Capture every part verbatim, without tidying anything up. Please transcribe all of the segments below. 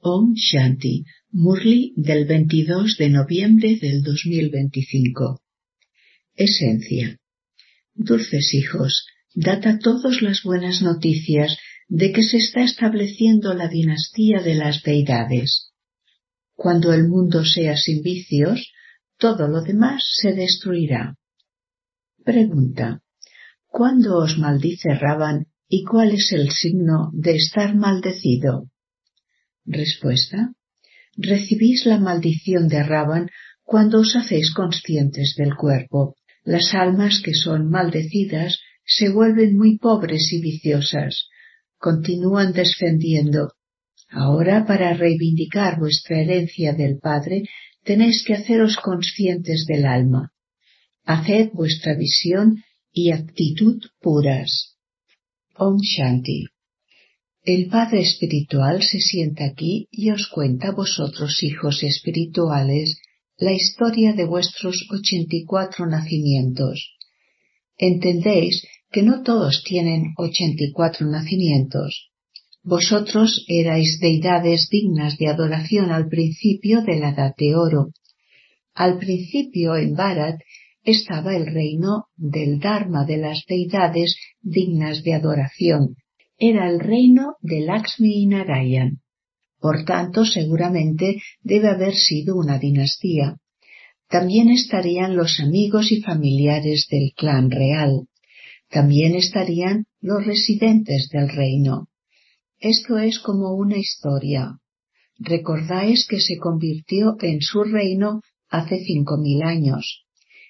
Om Shanti, Murli del veintidós de noviembre del dos mil veinticinco. Esencia. Dulces hijos, dad a todos las buenas noticias de que se está estableciendo la dinastía de las deidades. Cuando el mundo sea sin vicios, todo lo demás se destruirá. Pregunta. ¿Cuándo os maldice Ravan y cuál es el signo de estar maldecido? Respuesta. Recibís la maldición de Ravan cuando os hacéis conscientes del cuerpo. Las almas que son maldecidas se vuelven muy pobres y viciosas. Continúan descendiendo. Ahora, para reivindicar vuestra herencia del Padre, tenéis que haceros conscientes del alma. Haced vuestra visión y actitud puras. Om Shanti. El Padre Espiritual se sienta aquí y os cuenta a vosotros, hijos espirituales, la historia de vuestros ochenta y cuatro nacimientos. Entendéis que no todos tienen ochenta y cuatro nacimientos. Vosotros erais deidades dignas de adoración al principio de la Edad de Oro. Al principio en Bharat estaba el reino del Dharma de las deidades dignas de adoración. Era el reino de Lakshmi y Narayan. Por tanto, seguramente debe haber sido una dinastía. También estarían los amigos y familiares del clan real. También estarían los residentes del reino. Esto es como una historia. Recordáis que se convirtió en su reino hace cinco mil años.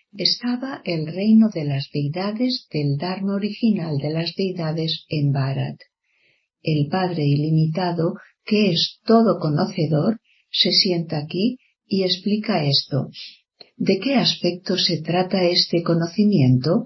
Estaba el reino de las deidades del Dharma original de las deidades en Bharat. El Padre ilimitado, que es todo conocedor, se sienta aquí y explica esto. ¿De qué aspecto se trata este conocimiento?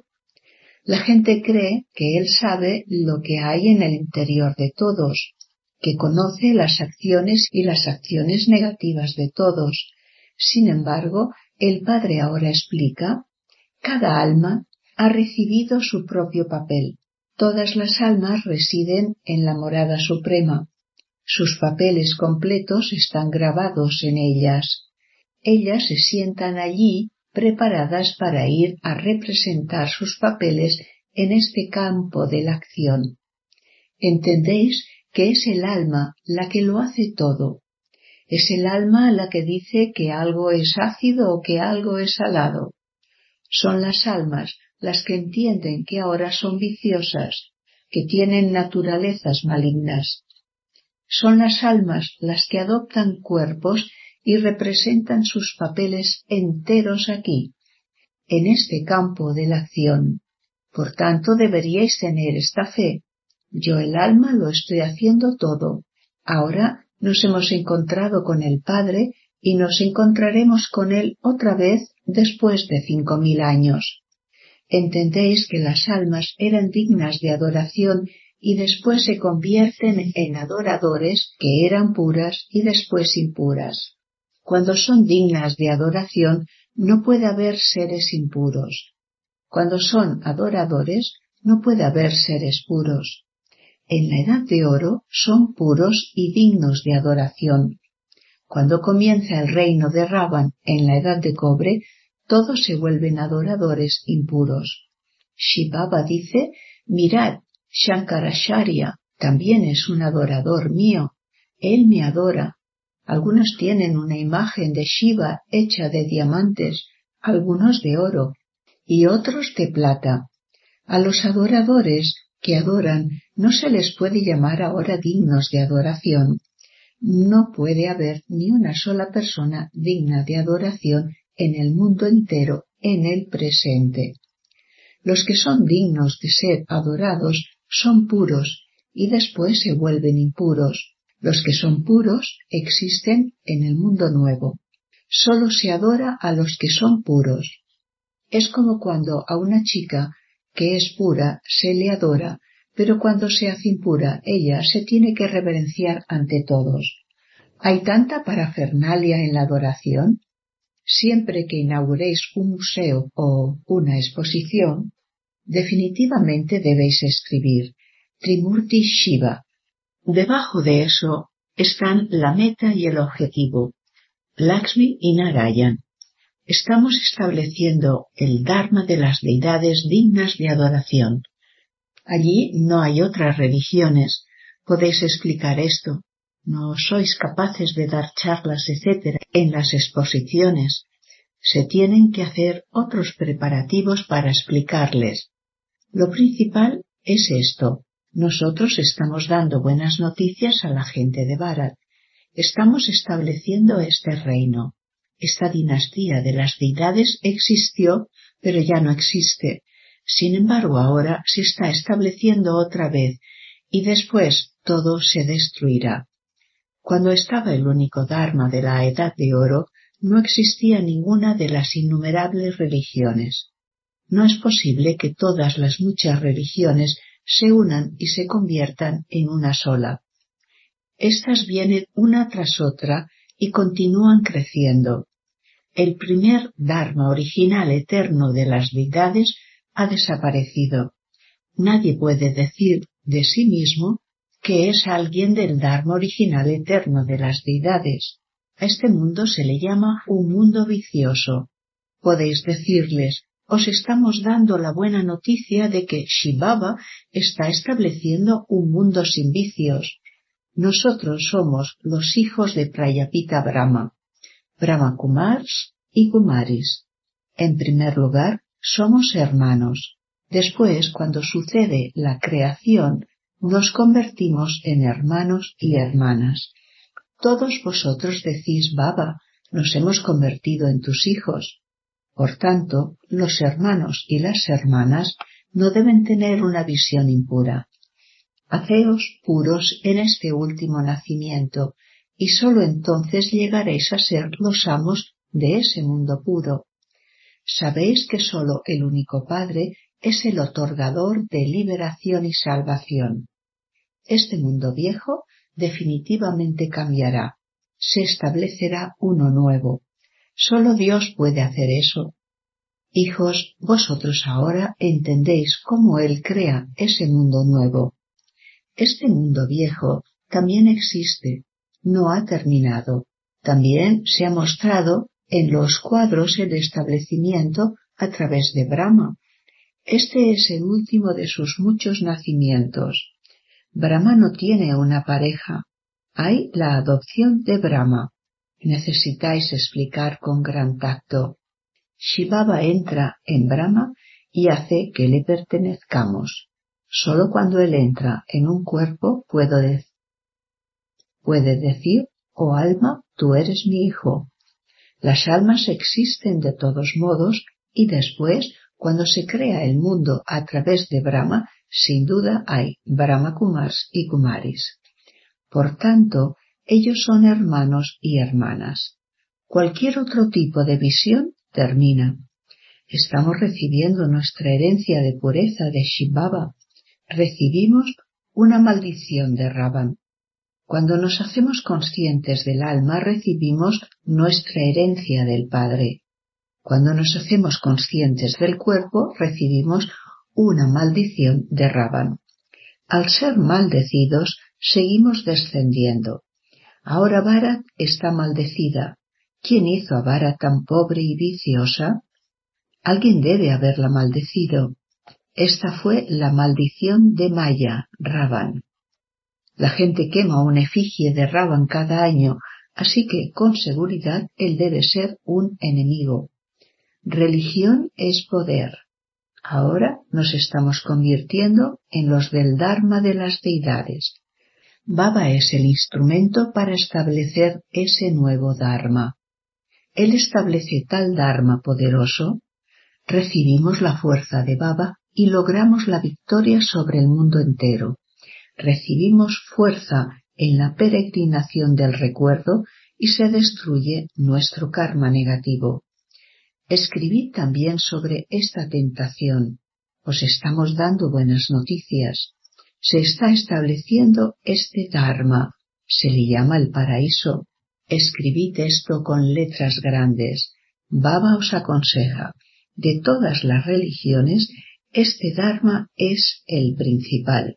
La gente cree que él sabe lo que hay en el interior de todos, que conoce las acciones y las acciones negativas de todos. Sin embargo, el Padre ahora explica, cada alma ha recibido su propio papel. Todas las almas residen en la morada suprema. Sus papeles completos están grabados en ellas. Ellas se sientan allí preparadas para ir a representar sus papeles en este campo de la acción. Entendéis que es el alma la que lo hace todo. Es el alma la que dice que algo es ácido o que algo es salado. Son las almas las que entienden que ahora son viciosas, que tienen naturalezas malignas. Son las almas las que adoptan cuerpos y representan sus papeles enteros aquí, en este campo de la acción. Por tanto, deberíais tener esta fe. Yo, el alma, lo estoy haciendo todo. Ahora nos hemos encontrado con el Padre y nos encontraremos con Él otra vez después de cinco mil años. Entendéis que las almas eran dignas de adoración y después se convierten en adoradores que eran puras y después impuras. Cuando son dignas de adoración, no puede haber seres impuros. Cuando son adoradores, no puede haber seres puros. En la Edad de Oro son puros y dignos de adoración. Cuando comienza el reino de Ravan en la Edad de Cobre, todos se vuelven adoradores impuros. Shiv Baba dice, mirad, Shankaracharya también es un adorador mío. Él me adora. Algunos tienen una imagen de Shiva hecha de diamantes, algunos de oro y otros de plata. A los adoradores que adoran no se les puede llamar ahora dignos de adoración. No puede haber ni una sola persona digna de adoración en el mundo entero, en el presente. Los que son dignos de ser adorados son puros y después se vuelven impuros. Los que son puros existen en el mundo nuevo. Solo se adora a los que son puros. Es como cuando a una chica que es pura se le adora, pero cuando se hace impura ella se tiene que reverenciar ante todos. ¿Hay tanta parafernalia en la adoración? Siempre que inauguréis un museo o una exposición, definitivamente debéis escribir Trimurti Shiva. Debajo de eso, están la meta y el objetivo, Lakshmi y Narayan. Estamos estableciendo el dharma de las deidades dignas de adoración. Allí no hay otras religiones. Podéis explicar esto. No sois capaces de dar charlas, etcétera, en las exposiciones. Se tienen que hacer otros preparativos para explicarles. Lo principal es esto. Nosotros estamos dando buenas noticias a la gente de Bharat. Estamos estableciendo este reino. Esta dinastía de las deidades existió, pero ya no existe. Sin embargo, ahora se está estableciendo otra vez, y después todo se destruirá. Cuando estaba el único dharma de la Edad de Oro, no existía ninguna de las innumerables religiones. No es posible que todas las muchas religiones se unan y se conviertan en una sola. Estas vienen una tras otra y continúan creciendo. El primer dharma original eterno de las deidades ha desaparecido. Nadie puede decir de sí mismo que es alguien del dharma original eterno de las deidades. A este mundo se le llama un mundo vicioso. Podéis decirles, os estamos dando la buena noticia de que Shiv Baba está estableciendo un mundo sin vicios. Nosotros somos los hijos de Prayapita Brahma, Brahma Kumars y Kumaris. En primer lugar, somos hermanos. Después, cuando sucede la creación, nos convertimos en hermanos y hermanas. Todos vosotros decís, Baba, nos hemos convertido en tus hijos. Por tanto, los hermanos y las hermanas no deben tener una visión impura. Haceos puros en este último nacimiento, y sólo entonces llegaréis a ser los amos de ese mundo puro. Sabéis que sólo el único Padre es el otorgador de liberación y salvación. Este mundo viejo definitivamente cambiará. Se establecerá uno nuevo. Sólo Dios puede hacer eso. Hijos, vosotros ahora entendéis cómo Él crea ese mundo nuevo. Este mundo viejo también existe, no ha terminado. También se ha mostrado en los cuadros el establecimiento a través de Brahma. Este es el último de sus muchos nacimientos. Brahma no tiene una pareja. Hay la adopción de Brahma. Necesitáis explicar con gran tacto. Shiv Baba entra en Brahma y hace que le pertenezcamos. Solo cuando él entra en un cuerpo puedo de- puede decir, oh alma, tú eres mi hijo. Las almas existen de todos modos y después, cuando se crea el mundo a través de Brahma, sin duda hay Brahma Kumars y Kumaris. Por tanto, ellos son hermanos y hermanas. Cualquier otro tipo de visión termina. Estamos recibiendo nuestra herencia de pureza de Shiv Baba. Recibimos una maldición de Ravan. Cuando nos hacemos conscientes del alma, recibimos nuestra herencia del Padre. Cuando nos hacemos conscientes del cuerpo, recibimos una maldición de Ravan. Al ser maldecidos, seguimos descendiendo. Ahora Bharat está maldecida. ¿Quién hizo a Bharat tan pobre y viciosa? Alguien debe haberla maldecido. Esta fue la maldición de Maya, Ravan. La gente quema una efigie de Ravan cada año, así que con seguridad él debe ser un enemigo. Religión es poder. Ahora nos estamos convirtiendo en los del Dharma de las deidades. Baba es el instrumento para establecer ese nuevo Dharma. Él establece tal Dharma poderoso, recibimos la fuerza de Baba y logramos la victoria sobre el mundo entero. Recibimos fuerza en la peregrinación del recuerdo y se destruye nuestro karma negativo. Escribid también sobre esta tentación. Os estamos dando buenas noticias. Se está estableciendo este Dharma. Se le llama el paraíso. Escribid esto con letras grandes. Baba os aconseja. De todas las religiones, este Dharma es el principal.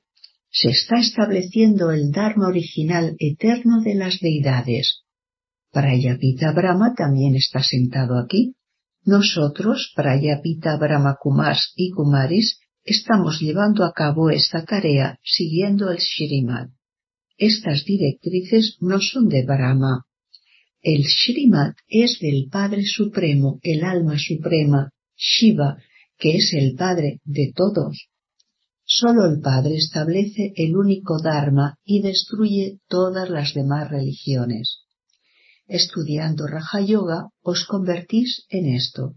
Se está estableciendo el Dharma original eterno de las deidades. Prayapita Brahma también está sentado aquí. Nosotros, Prayapita Brahma Kumars y Kumaris, estamos llevando a cabo esta tarea siguiendo el Shrimad. Estas directrices no son de Brahma. El Shrimad es del Padre Supremo, el Alma Suprema, Shiva, que es el Padre de todos. Solo el Padre establece el único Dharma y destruye todas las demás religiones. Estudiando Raja Yoga os convertís en esto.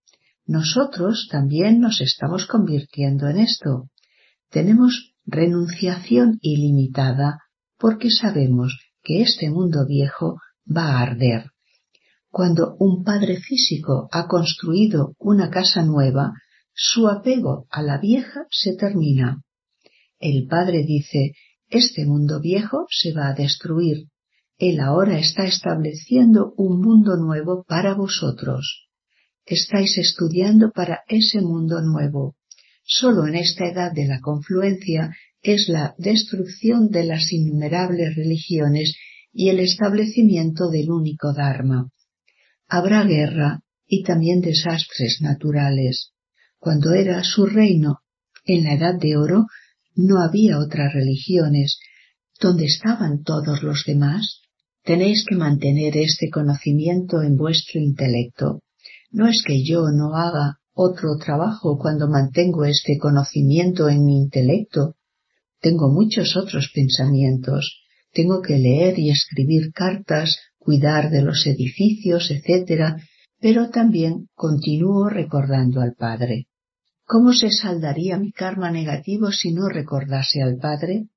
Nosotros también nos estamos convirtiendo en esto. Tenemos renunciación ilimitada porque sabemos que este mundo viejo va a arder. Cuando un padre físico ha construido una casa nueva, su apego a la vieja se termina. El padre dice, este mundo viejo se va a destruir. Él ahora está estableciendo un mundo nuevo para vosotros. Estáis estudiando para ese mundo nuevo. Solo en esta edad de la confluencia es la destrucción de las innumerables religiones y el establecimiento del único Dharma. Habrá guerra y también desastres naturales. Cuando era su reino, en la Edad de Oro, no había otras religiones. ¿Dónde estaban todos los demás? Tenéis que mantener este conocimiento en vuestro intelecto. No es que yo no haga otro trabajo cuando mantengo este conocimiento en mi intelecto. Tengo muchos otros pensamientos. Tengo que leer y escribir cartas, cuidar de los edificios, etcétera, pero también continúo recordando al Padre. ¿Cómo se saldaría mi karma negativo si no recordase al Padre?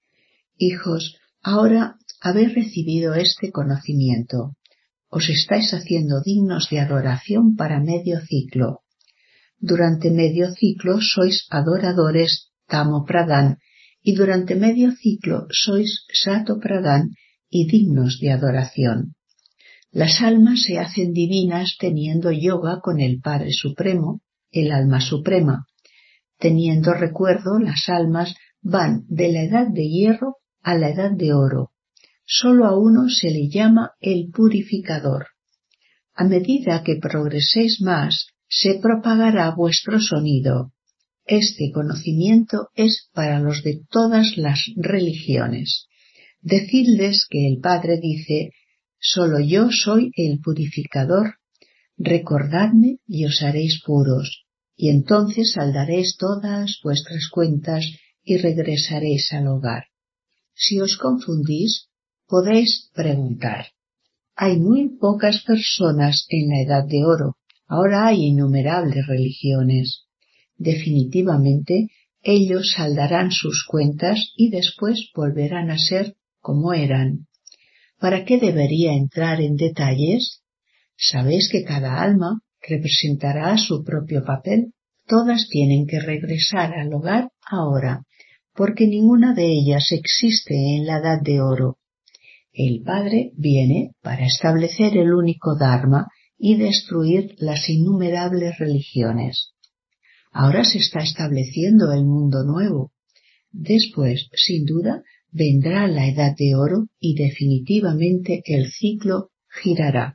Hijos, ahora habéis recibido este conocimiento. Os estáis haciendo dignos de adoración para medio ciclo. Durante medio ciclo sois adoradores Tamo Pradhan y durante medio ciclo sois Sato Pradhan y dignos de adoración. Las almas se hacen divinas teniendo yoga con el Padre Supremo, el Alma Suprema. Teniendo recuerdo, las almas van de la edad de hierro a la edad de oro. Solo a uno se le llama el purificador. A medida que progreséis más, se propagará vuestro sonido. Este conocimiento es para los de todas las religiones. Decidles que el Padre dice, solo yo soy el purificador. Recordadme y os haréis puros, y entonces saldaréis todas vuestras cuentas y regresaréis al hogar. Si os confundís, podéis preguntar. Hay muy pocas personas en la Edad de Oro. Ahora hay innumerables religiones. Definitivamente, ellos saldarán sus cuentas y después volverán a ser como eran. ¿Para qué debería entrar en detalles? Sabéis que cada alma representará su propio papel. Todas tienen que regresar al hogar ahora, porque ninguna de ellas existe en la Edad de Oro. El Padre viene para establecer el único Dharma y destruir las innumerables religiones. Ahora se está estableciendo el mundo nuevo. Después, sin duda, vendrá la Edad de Oro y definitivamente el ciclo girará.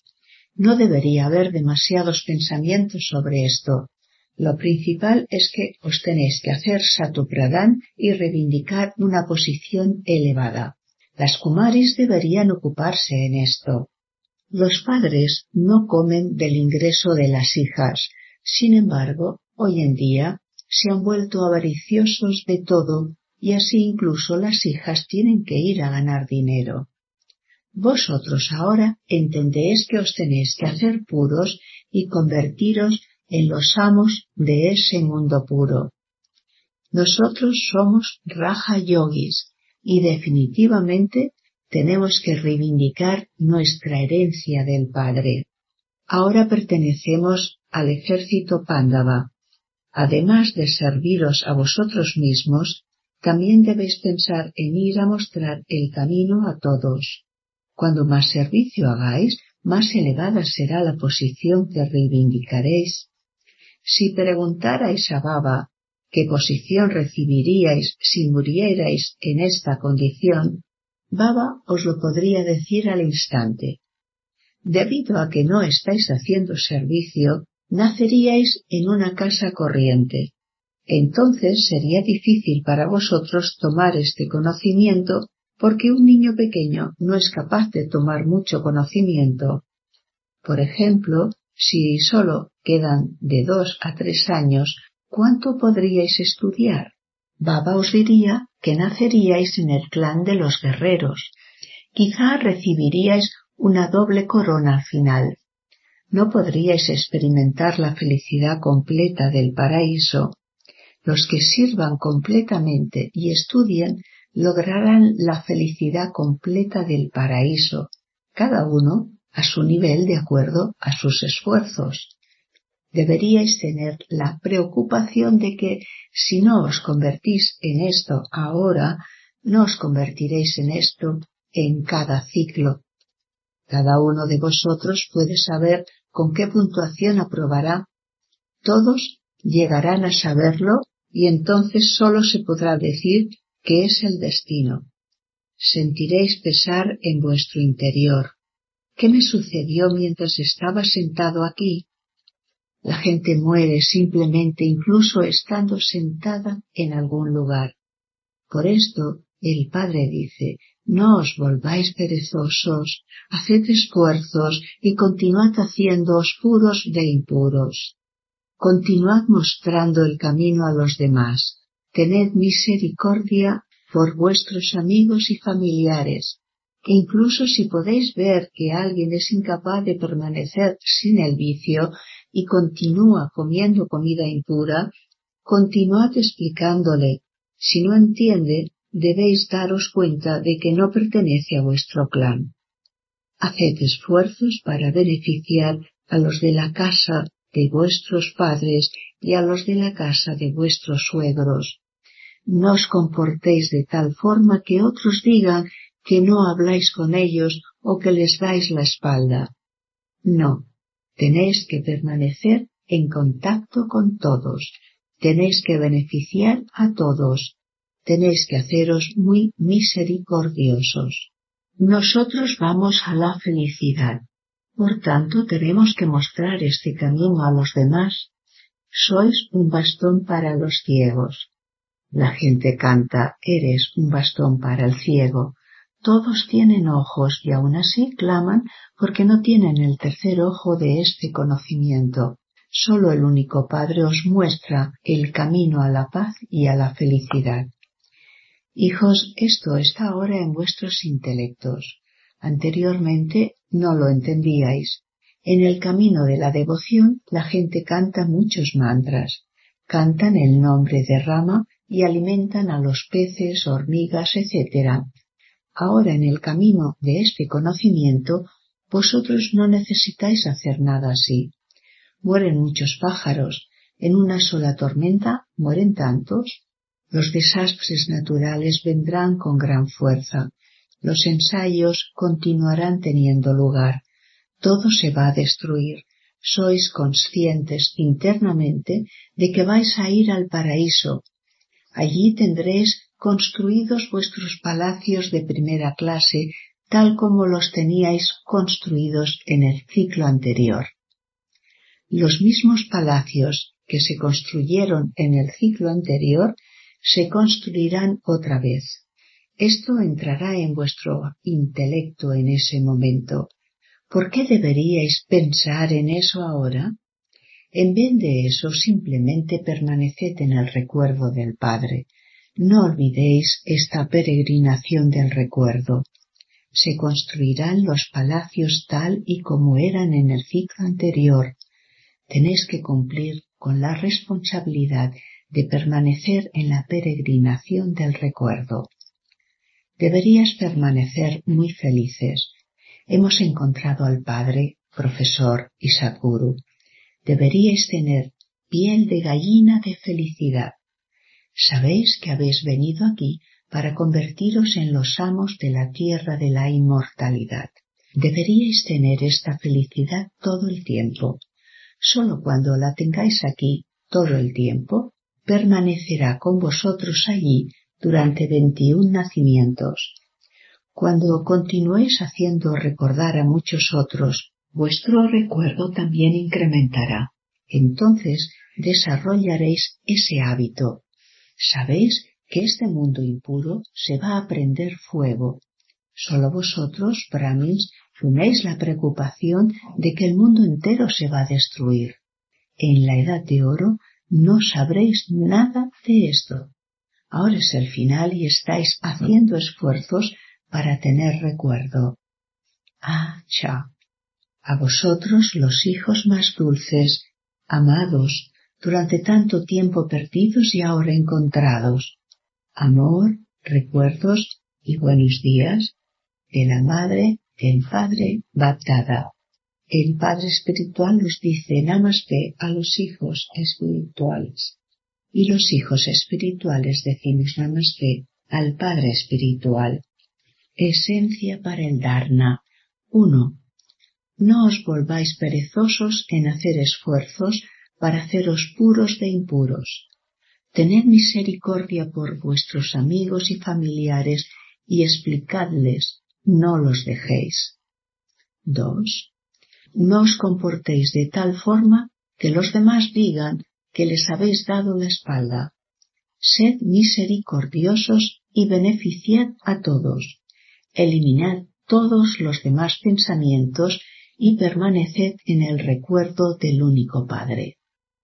No debería haber demasiados pensamientos sobre esto. Lo principal es que os tenéis que hacer Sato Pradhan y reivindicar una posición elevada. Las Kumaris deberían ocuparse en esto. Los padres no comen del ingreso de las hijas. Sin embargo, hoy en día se han vuelto avariciosos de todo y así incluso las hijas tienen que ir a ganar dinero. Vosotros ahora entendéis que os tenéis que hacer puros y convertiros en los amos de ese mundo puro. Nosotros somos Raja Yogis y definitivamente tenemos que reivindicar nuestra herencia del Padre. Ahora pertenecemos al ejército Pándava. Además de serviros a vosotros mismos, también debéis pensar en ir a mostrar el camino a todos. Cuando más servicio hagáis, más elevada será la posición que reivindicaréis. Si preguntarais a Baba, qué posición recibiríais si murierais en esta condición, Baba os lo podría decir al instante. Debido a que no estáis haciendo servicio, naceríais en una casa corriente. Entonces sería difícil para vosotros tomar este conocimiento, porque un niño pequeño no es capaz de tomar mucho conocimiento. Por ejemplo, si solo quedan de dos a tres años, ¿cuánto podríais estudiar? Baba os diría que naceríais en el clan de los guerreros. Quizá recibiríais una doble corona al final. No podríais experimentar la felicidad completa del paraíso. Los que sirvan completamente y estudien lograrán la felicidad completa del paraíso, cada uno a su nivel de acuerdo a sus esfuerzos. Deberíais tener la preocupación de que si no os convertís en esto ahora, no os convertiréis en esto en cada ciclo. Cada uno de vosotros puede saber con qué puntuación aprobará. Todos llegarán a saberlo y entonces solo se podrá decir que es el destino. Sentiréis pesar en vuestro interior. ¿Qué me sucedió mientras estaba sentado aquí? La gente muere simplemente incluso estando sentada en algún lugar. Por esto, el Padre dice, no os volváis perezosos, haced esfuerzos y continuad haciéndoos puros de impuros. Continuad mostrando el camino a los demás. Tened misericordia por vuestros amigos y familiares, que incluso si podéis ver que alguien es incapaz de permanecer sin el vicio y continúa comiendo comida impura, continuad explicándole. Si no entiende, debéis daros cuenta de que no pertenece a vuestro clan. Haced esfuerzos para beneficiar a los de la casa de vuestros padres y a los de la casa de vuestros suegros. No os comportéis de tal forma que otros digan que no habláis con ellos o que les dais la espalda. No, tenéis que permanecer en contacto con todos. Tenéis que beneficiar a todos. Tenéis que haceros muy misericordiosos. Nosotros vamos a la felicidad. Por tanto, tenemos que mostrar este camino a los demás. Sois un bastón para los ciegos. La gente canta, eres un bastón para el ciego. Todos tienen ojos y aún así claman porque no tienen el tercer ojo de este conocimiento. Solo el único Padre os muestra el camino a la paz y a la felicidad. Hijos, esto está ahora en vuestros intelectos. Anteriormente no lo entendíais. En el camino de la devoción la gente canta muchos mantras. Cantan el nombre de Rama y alimentan a los peces, hormigas, etcétera. Ahora en el camino de este conocimiento, vosotros no necesitáis hacer nada así. Mueren muchos pájaros. En una sola tormenta mueren tantos. Los desastres naturales vendrán con gran fuerza. Los ensayos continuarán teniendo lugar. Todo se va a destruir. Sois conscientes internamente de que vais a ir al paraíso. Allí tendréis construidos vuestros palacios de primera clase, tal como los teníais construidos en el ciclo anterior. Los mismos palacios que se construyeron en el ciclo anterior se construirán otra vez. Esto entrará en vuestro intelecto en ese momento. ¿Por qué deberíais pensar en eso ahora? En vez de eso, simplemente permaneced en el recuerdo del Padre. No olvidéis esta peregrinación del recuerdo. Se construirán los palacios tal y como eran en el ciclo anterior. Tenéis que cumplir con la responsabilidad de permanecer en la peregrinación del recuerdo. Deberías permanecer muy felices. Hemos encontrado al Padre, Profesor y Sadhguru. Deberíais tener piel de gallina de felicidad. Sabéis que habéis venido aquí para convertiros en los amos de la tierra de la inmortalidad. Deberíais tener esta felicidad todo el tiempo. Solo cuando la tengáis aquí todo el tiempo, permanecerá con vosotros allí durante veintiún nacimientos. Cuando continuéis haciendo recordar a muchos otros, vuestro recuerdo también incrementará. Entonces desarrollaréis ese hábito. Sabéis que este mundo impuro se va a prender fuego. Solo vosotros, brahmins, tenéis la preocupación de que el mundo entero se va a destruir. En la edad de oro no sabréis nada de esto. Ahora es el final y estáis haciendo esfuerzos para tener recuerdo. Ah, cha. A vosotros, los hijos más dulces, amados, durante tanto tiempo perdidos y ahora encontrados. Amor, recuerdos y buenos días de la Madre, del Padre, Baptada. El Padre Espiritual nos dice Namaste a los hijos espirituales. Y los hijos espirituales decimos Namaste al Padre Espiritual. Esencia para el Dharna. uno. No os volváis perezosos en hacer esfuerzos para haceros puros de impuros. Tened misericordia por vuestros amigos y familiares y explicadles, no los dejéis. dos. No os comportéis de tal forma que los demás digan que les habéis dado la espalda. Sed misericordiosos y beneficiad a todos. Eliminad todos los demás pensamientos y permaneced en el recuerdo del único Padre.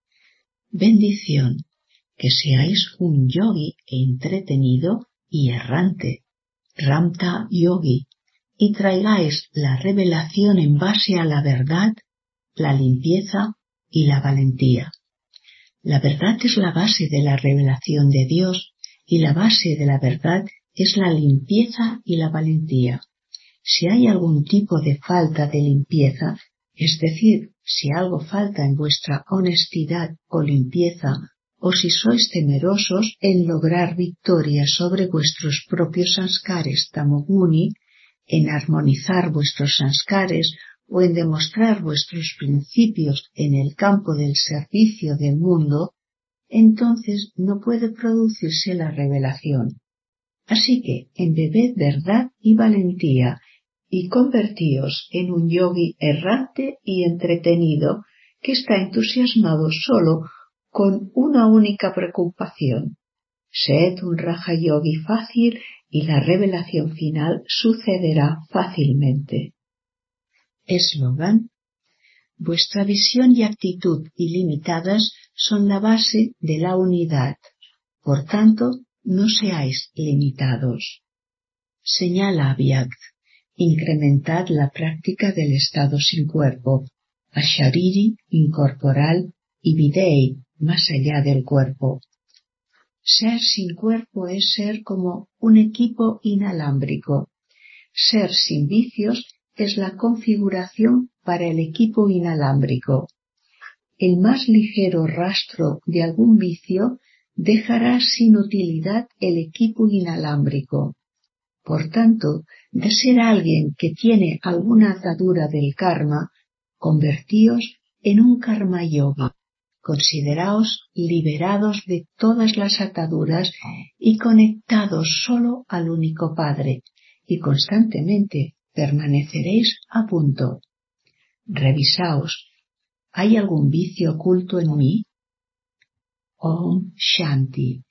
Bendición. Que seáis un yogi entretenido y errante, Ramta Yogi, y traigáis la revelación en base a la verdad, la limpieza y la valentía. La verdad es la base de la revelación de Dios y la base de la verdad es la limpieza y la valentía. Si hay algún tipo de falta de limpieza, es decir, si algo falta en vuestra honestidad o limpieza, o si sois temerosos en lograr victoria sobre vuestros propios sanskares tamoguni, en armonizar vuestros sanskares o en demostrar vuestros principios en el campo del servicio del mundo, entonces no puede producirse la revelación. Así que embebed verdad y valentía y convertíos en un yogi errante y entretenido que está entusiasmado solo con una única preocupación. Sed un Raja Yogi fácil y la revelación final sucederá fácilmente. Eslogan. Vuestra visión y actitud ilimitadas son la base de la unidad. Por tanto, no seáis limitados. Señala Avyakt. Incrementad la práctica del estado sin cuerpo, Ashariri, incorporal, y Videi, más allá del cuerpo. Ser sin cuerpo es ser como un equipo inalámbrico. Ser sin vicios es la configuración para el equipo inalámbrico. El más ligero rastro de algún vicio dejará sin utilidad el equipo inalámbrico. Por tanto, de ser alguien que tiene alguna atadura del karma, convertíos en un karma yogi. Consideraos liberados de todas las ataduras y conectados solo al único Padre, y constantemente permaneceréis a punto. Revisaos, ¿hay algún vicio oculto en mí? Om Shanti.